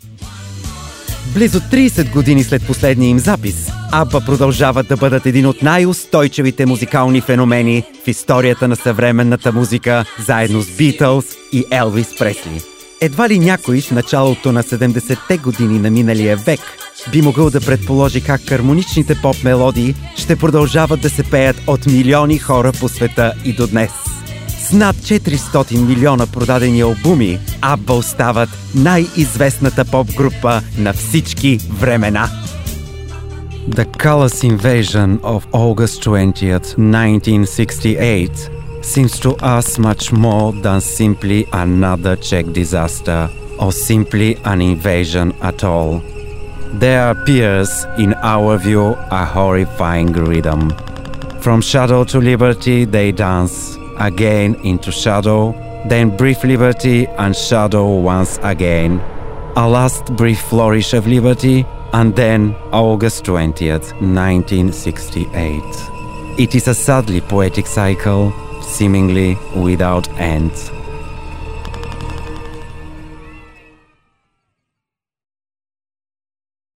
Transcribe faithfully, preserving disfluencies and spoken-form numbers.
Близо трийсет години след последния им запис, Абба продължават да бъдат един от най-устойчивите музикални феномени в историята на съвременната музика, заедно с Битълс и Елвис Пресли. Едва ли някой в началото на седемдесетте години на миналия век би могъл да предположи как хармоничните поп-мелодии ще продължават да се пеят от милиони хора по света и до днес. С над четиристотин милиона продадени албуми, Абба остават най-известната поп-група на всички времена. The callous invasion of August twentieth, nineteen sixty-eight seems to us much more than simply another Czech disaster or simply an invasion at all. There appears, in our view, a horrifying rhythm. From shadow to liberty they dance, again into shadow, then brief liberty and shadow once again. A last brief flourish of liberty, and then August twentieth, nineteen sixty-eight. It is a sadly poetic cycle, seemingly without end.